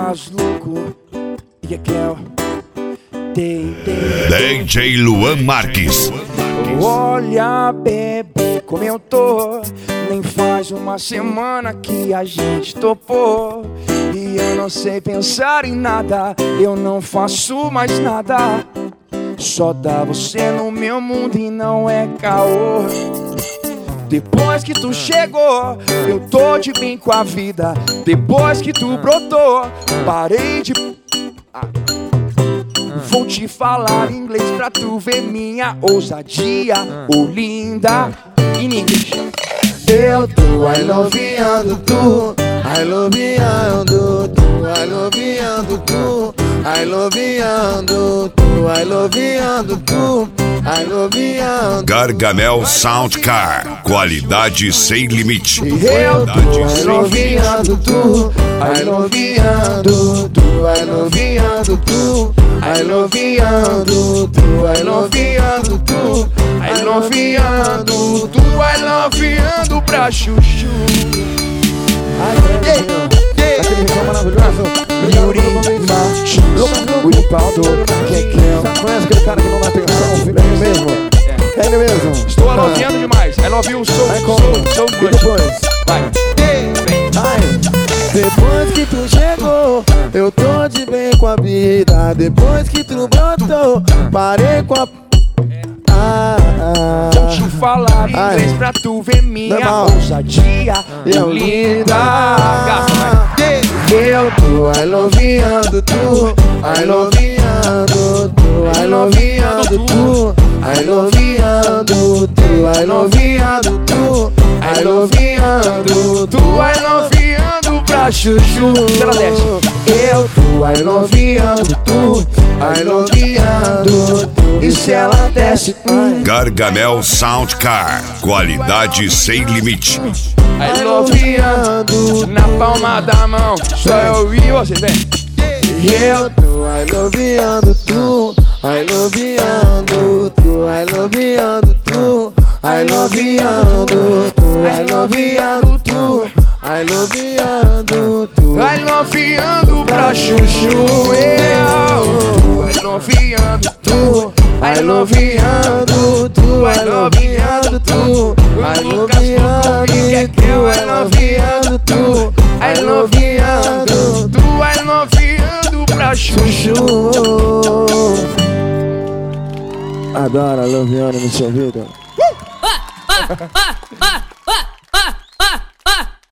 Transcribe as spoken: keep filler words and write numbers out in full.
caso louco. E aquel D J Luan Marques. Olha, bebê, como eu tô. Nem faz uma semana que a gente topou. E eu não sei pensar em nada. Eu não faço mais nada. Só dá você no meu mundo e não é caô. Depois que tu chegou, eu tô de bem com a vida. Depois que tu brotou, parei de... Ah. Vou te falar inglês pra tu ver minha ousadia. Ô linda, in English. Eu tô I loveando tu, I loveando tu, I loveando tu, I loveando tu, I loveando tu, I loveando. Gargamel Soundcar, qualidade sem limite. Eu tô I loveando tu, I loveando tu, I loveando tu, I loveando tu, I loveando tu, I loveando tu, I loveando pra chuchu. Aquele refrão maravilhoso. Yuri, Macho, o Ipaldo, Kekel. Conhece aquele cara que não dá atenção? Filho, é ele mesmo. É ele mesmo. Estou aloviando demais. I love you so, so, so E much. depois? Vai. Ai. Depois que tu chegou, eu tô de bem com a vida. Depois que tu brotou, parei com a... Ah, ah. Vou te falar inglês pra tu ver minha Normal. ousadia. Eu Linda. Gasta, vai. Eu tô I loveando tu, I loveando tu, I loveando tu, I loveando tu, I loveando tu, I loveando tu, I loveando pra chuchu. Ela desce. Eu tô I loveando tu, I loveando tu, e se ela desce, hum, Gargamel Soundcar, qualidade sem limite. I love you na palma da mão. Só eu e você, vem. eu tô I loveando tu, I loveando tu, I loveando tu, I loveando tu, I loveando tu, I loveando tu, I loveando pra chuchu. Eu I loveando tu, I loveando tu, I loveando tu, I loveando tu, I loveando tu, I loveando tu, I loveando pra chuchu. Adora loveando no seu ouvido. Ah, ah, ah, ah.